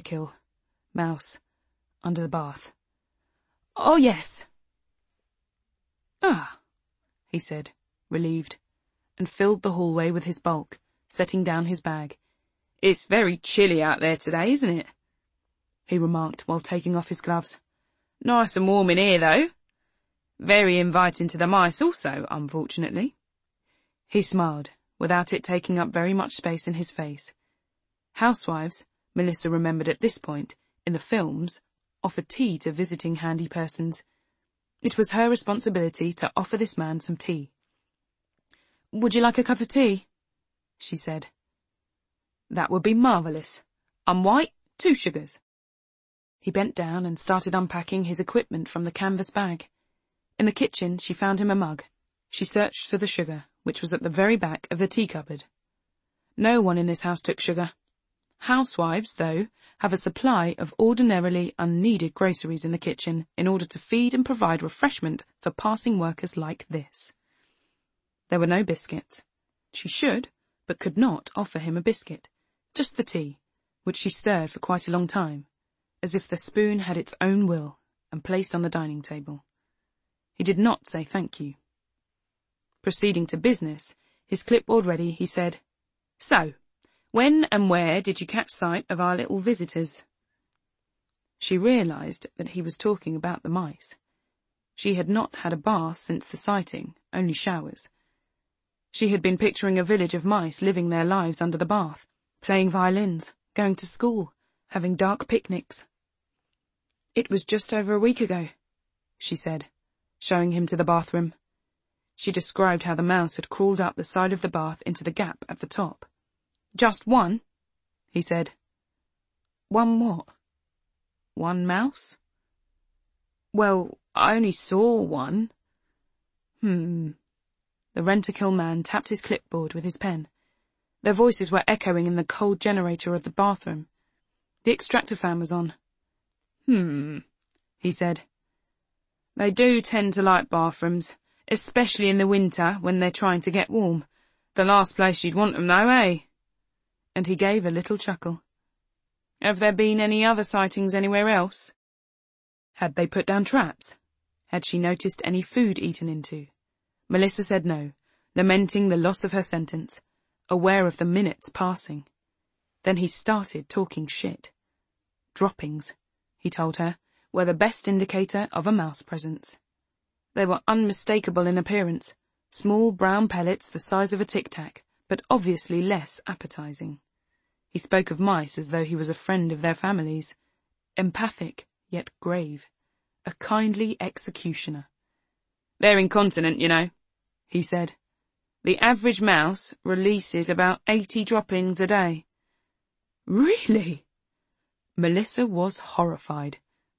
p.m., Mouse, under the bath. "Oh, yes." "Ah," he said, relieved, and filled the hallway with his bulk, setting down his bag. "It's very chilly out there today, isn't it?" he remarked while taking off his gloves. "Nice and warm in here, though. Very inviting to the mice also, unfortunately." He smiled, without it taking up very much space in his face. Housewives, Melissa remembered at this point, in the films, offered tea to visiting handy persons. It was her responsibility to offer this man some tea. "Would you like a cup of tea?" she said. "That would be marvellous. I'm white, 2 sugars." He bent down and started unpacking his equipment from the canvas bag. In the kitchen, she found him a mug. She searched for the sugar, which was at the very back of the tea cupboard. No one in this house took sugar. Housewives, though, have a supply of ordinarily unneeded groceries in the kitchen in order to feed and provide refreshment for passing workers like this. There were no biscuits. She should, but could not offer him a biscuit. Just the tea, which she stirred for quite a long time, as if the spoon had its own will, and placed on the dining table. He did not say thank you. Proceeding to business, his clipboard ready, he said, "So, when and where did you catch sight of our little visitors?" She realized that he was talking about the mice. She had not had a bath since the sighting, only showers. She had been picturing a village of mice living their lives under the bath, playing violins, going to school, having dark picnics. "It was just over a week ago," she said, showing him to the bathroom. She described how the mouse had crawled up the side of the bath into the gap at the top. "Just one?" he said. "One what? One mouse?" "Well, I only saw one." The Rentokil man tapped his clipboard with his pen. Their voices were echoing in the cold generator of the bathroom. The extractor fan was on. He said. "They do tend to like bathrooms, especially in the winter when they're trying to get warm. The last place you'd want them, though, eh?" And he gave a little chuckle. "Have there been any other sightings anywhere else?" Had they put down traps? Had she noticed any food eaten into? Melissa said no, lamenting the loss of her sentence, aware of the minutes passing. Then he started talking shit. Droppings, he told her, were the best indicator of a mouse presence. They were unmistakable in appearance, small brown pellets the size of a tic-tac, but obviously less appetizing. He spoke of mice as though he was a friend of their families, empathic yet grave, a kindly executioner. "They're incontinent, you know," he said. "The average mouse releases about 80 droppings a day." "Really?" Melissa was horrified.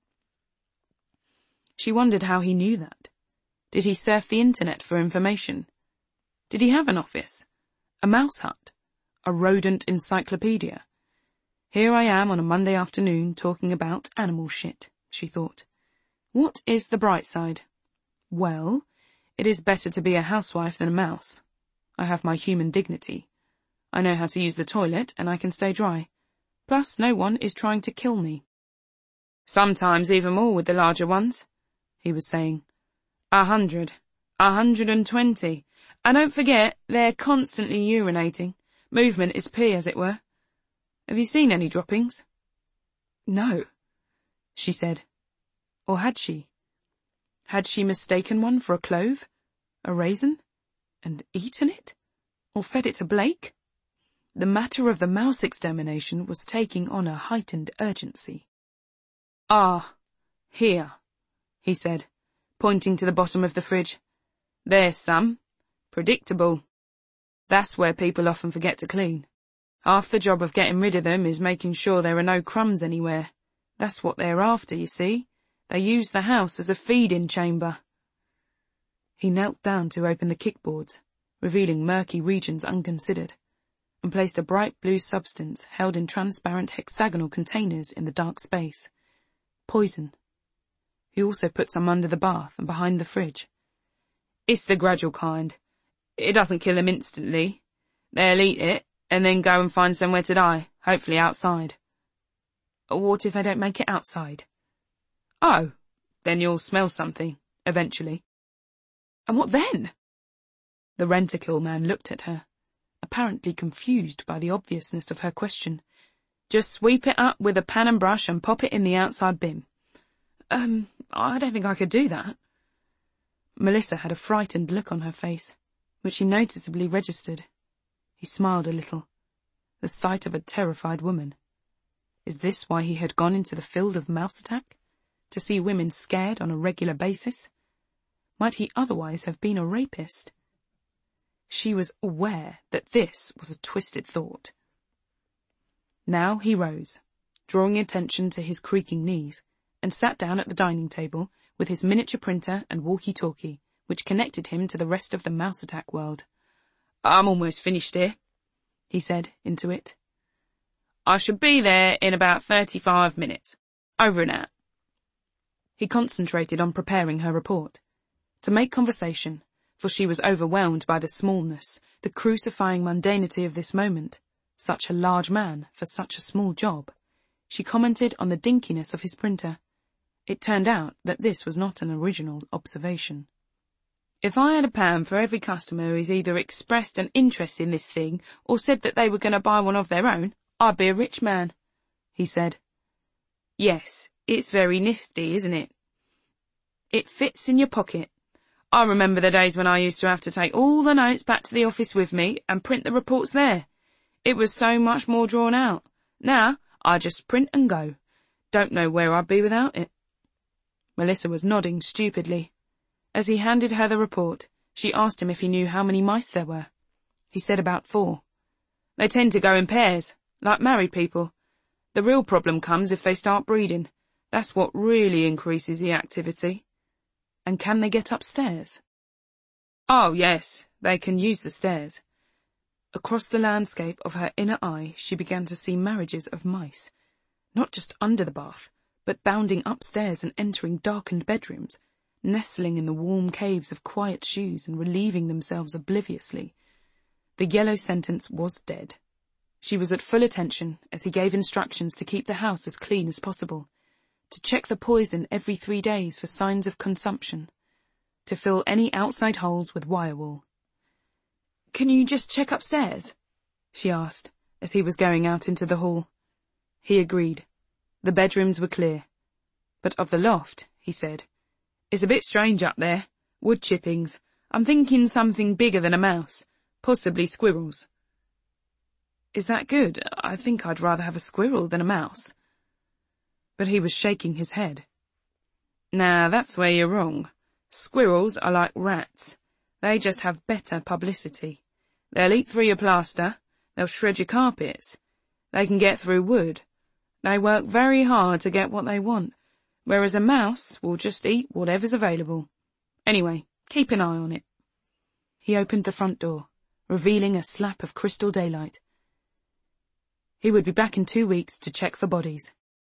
She wondered how he knew that. Did he surf the internet for information? Did he have an office? A mouse hut? A rodent encyclopedia? Here I am on a Monday afternoon talking about animal shit, she thought. What is the bright side? Well, it is better to be a housewife than a mouse. I have my human dignity. I know how to use the toilet, and I can stay dry. Plus, no one is trying to kill me. Sometimes even more with the larger ones, he was saying. 100, 120. And don't forget, they're constantly urinating. Movement is pee, as it were. Have you seen any droppings? No, she said. Or had she? Had she mistaken one for a clove? A raisin? And eaten it? Or fed it to Blake? The matter of the mouse extermination was taking on a heightened urgency. "Ah, here," he said, pointing to the bottom of the fridge. "There's some. Predictable. That's where people often forget to clean. Half the job of getting rid of them is making sure there are no crumbs anywhere. That's what they're after, you see. They use the house as a feeding chamber." He knelt down to open the kickboards, revealing murky regions unconsidered, and placed a bright blue substance held in transparent hexagonal containers in the dark space. Poison. He also put some under the bath and behind the fridge. "It's the gradual kind. It doesn't kill them instantly. They'll eat it, and then go and find somewhere to die, hopefully outside." "What if they don't make it outside?" "Oh, then you'll smell something, eventually." And what then? The Rentokil man looked at her, apparently confused by the obviousness of her question. Just sweep it up with a pan and brush and pop it in the outside bin. I don't think I could do that. Melissa had a frightened look on her face, which he noticeably registered. He smiled a little. The sight of a terrified woman. Is this why he had gone into the field of mouse attack? To see women scared on a regular basis? Might he otherwise have been a rapist? She was aware that this was a twisted thought. Now he rose, drawing attention to his creaking knees, and sat down at the dining table with his miniature printer and walkie-talkie, which connected him to the rest of the mouse attack world. I'm almost finished here, he said into it. I should be there in about 35 minutes. Over and out. He concentrated on preparing her report. To make conversation, for she was overwhelmed by the smallness, the crucifying mundanity of this moment. Such a large man for such a small job. She commented on the dinkiness of his printer. It turned out that this was not an original observation. If I had a pound for every customer who's either expressed an interest in this thing or said that they were going to buy one of their own, I'd be a rich man, he said. Yes, it's very nifty, isn't it? It fits in your pocket. I remember the days when I used to have to take all the notes back to the office with me and print the reports there. It was so much more drawn out. Now, I just print and go. Don't know where I'd be without it. Melissa was nodding stupidly. As he handed her the report, she asked him if he knew how many mice there were. He said about 4. They tend to go in pairs, like married people. The real problem comes if they start breeding. That's what really increases the activity. And can they get upstairs? Oh, yes, they can use the stairs. Across the landscape of her inner eye, she began to see marriages of mice. Not just under the bath, but bounding upstairs and entering darkened bedrooms, nestling in the warm caves of quiet shoes and relieving themselves obliviously. The yellow sentence was dead. She was at full attention as he gave instructions to keep the house as clean as possible, to check the poison every 3 days for signs of consumption, to fill any outside holes with wirewool. Can you just check upstairs? She asked, as he was going out into the hall. He agreed. The bedrooms were clear. But of the loft, he said, It's a bit strange up there. Wood chippings. I'm thinking something bigger than a mouse. Possibly squirrels. Is that good? I think I'd rather have a squirrel than a mouse. But he was shaking his head. Nah, that's where you're wrong. Squirrels are like rats. They just have better publicity. They'll eat through your plaster. They'll shred your carpets. They can get through wood. They work very hard to get what they want, whereas a mouse will just eat whatever's available. Anyway, keep an eye on it. He opened the front door, revealing a slap of crystal daylight. He would be back in 2 weeks to check for bodies.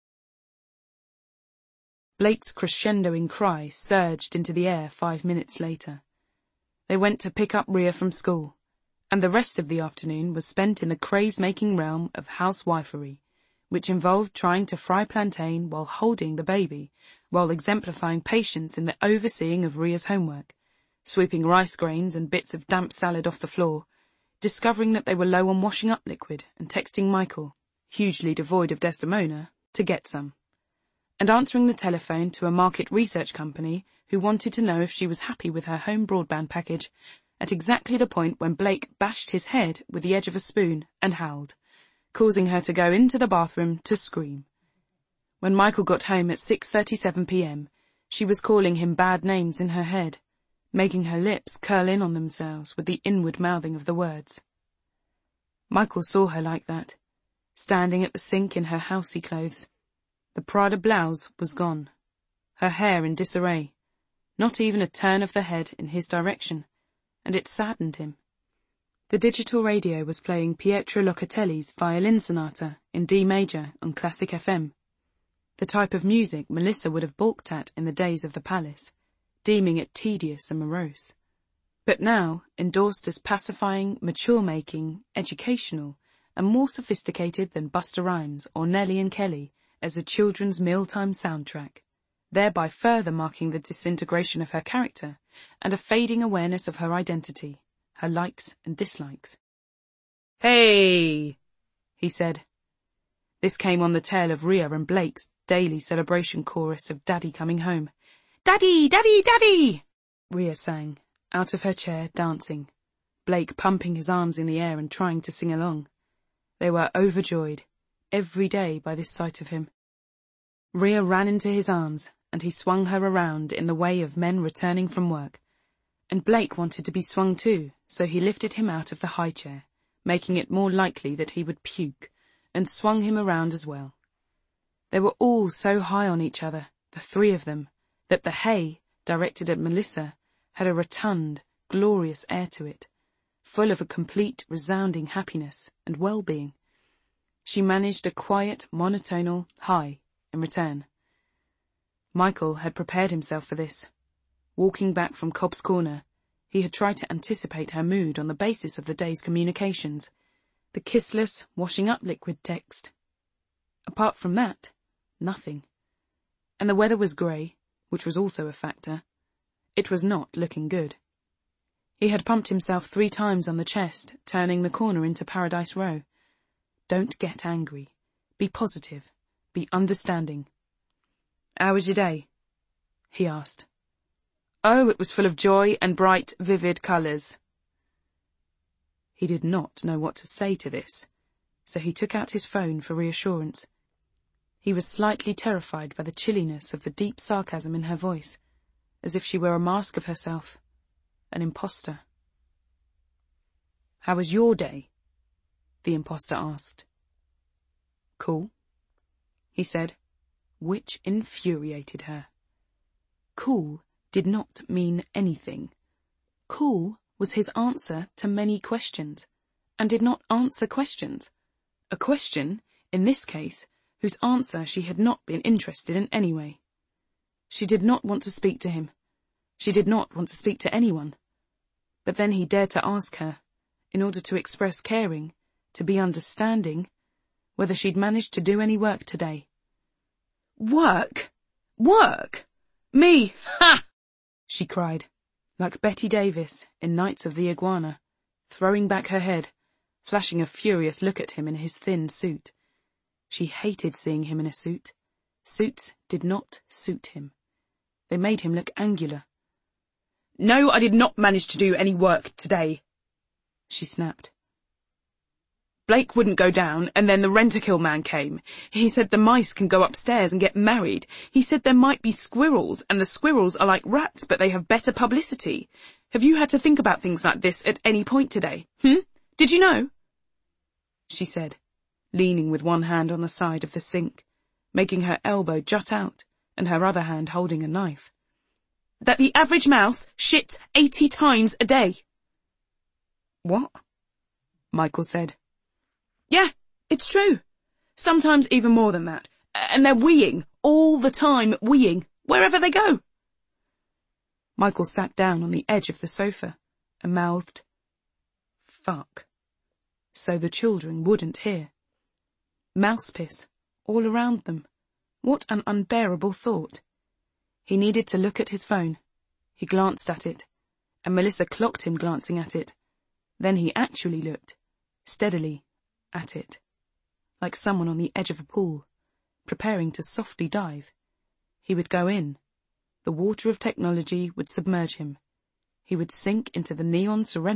Blake's crescendoing cry surged into the air 5 minutes later. They went to pick up Ria from school, and the rest of the afternoon was spent in the craze-making realm of housewifery, which involved trying to fry plantain while holding the baby, while exemplifying patience in the overseeing of Ria's homework, sweeping rice grains and bits of damp salad off the floor, discovering that they were low on washing up liquid and texting Michael, hugely devoid of Desdemona, to get some, and answering the telephone to a market research company who wanted to know if she was happy with her home broadband package at exactly the point when Blake bashed his head with the edge of a spoon and howled, causing her to go into the bathroom to scream. When Michael got home at 6:37 p.m, she was calling him bad names in her head, making her lips curl in on themselves with the inward mouthing of the words. Michael saw her like that, standing at the sink in her housey clothes. The Prada blouse was gone, her hair in disarray, not even a turn of the head in his direction, and it saddened him. The digital radio was playing Pietro Locatelli's Violin Sonata in D major on Classic FM, the type of music Melissa would have balked at in the days of the palace, deeming it tedious and morose, but now endorsed as pacifying, mature-making, educational, and more sophisticated than Busta Rhymes or Nelly and Kelly as a children's mealtime soundtrack. thereby further marking the disintegration of her character and a fading awareness of her identity, her likes and dislikes. "Hey!" he said. This came on the tail of Rhea and Blake's daily celebration chorus of Daddy coming home. "Daddy, Daddy, Daddy!" Rhea sang, out of her chair, dancing, Blake pumping his arms in the air and trying to sing along. They were overjoyed, every day, by this sight of him. Rhea ran into his arms, and he swung her around in the way of men returning from work. And Blake wanted to be swung too, so he lifted him out of the high chair, making it more likely that he would puke, and swung him around as well. They were all so high on each other, the three of them, that the hey, directed at Melissa, had a rotund, glorious air to it, full of a complete, resounding happiness and well-being. She managed a quiet, monotonal hi in return. Michael had prepared himself for this. Walking back from Cobb's Corner, he had tried to anticipate her mood on the basis of the day's communications, the kissless, washing-up liquid text. Apart from that, nothing. And the weather was grey, which was also a factor. It was not looking good. He had pumped himself 3 times on the chest, turning the corner into Paradise Row. Don't get angry. Be positive. Be understanding. "How was your day?" he asked. "Oh, it was full of joy and bright, vivid colours." He did not know what to say to this, so he took out his phone for reassurance. He was slightly terrified by the chilliness of the deep sarcasm in her voice, as if she were a mask of herself, an imposter. "How was your day?" the imposter asked. "Cool," he said, which infuriated her. Cool did not mean anything. Cool was his answer to many questions, and did not answer questions. A question, in this case, whose answer she had not been interested in anyway. She did not want to speak to him. She did not want to speak to anyone. But then he dared to ask her, in order to express caring, to be understanding, whether she'd managed to do any work today. "Work? Work? Me? Ha!" she cried, like Betty Davis in Knights of the Iguana, throwing back her head, flashing a furious look at him in his thin suit. She hated seeing him in a suit. Suits did not suit him. They made him look angular. "No, I did not manage to do any work today," she snapped. "Blake wouldn't go down, and then the Rentokil man came. He said the mice can go upstairs and get married. He said there might be squirrels, and the squirrels are like rats, but they have better publicity. Have you had to think about things like this at any point today? Did you know?" she said, leaning with one hand on the side of the sink, making her elbow jut out, and her other hand holding a knife. "That the average mouse shits 80 times a day." "What?" Michael said. "Yeah, it's true. Sometimes even more than that. And they're weeing, all the time weeing, wherever they go." Michael sat down on the edge of the sofa and mouthed, "Fuck," so the children wouldn't hear. Mouse piss, all around them. What an unbearable thought. He needed to look at his phone. He glanced at it, and Melissa clocked him glancing at it. Then he actually looked, steadily, at it, like someone on the edge of a pool, preparing to softly dive. He would go in. The water of technology would submerge him. He would sink into the neon serenity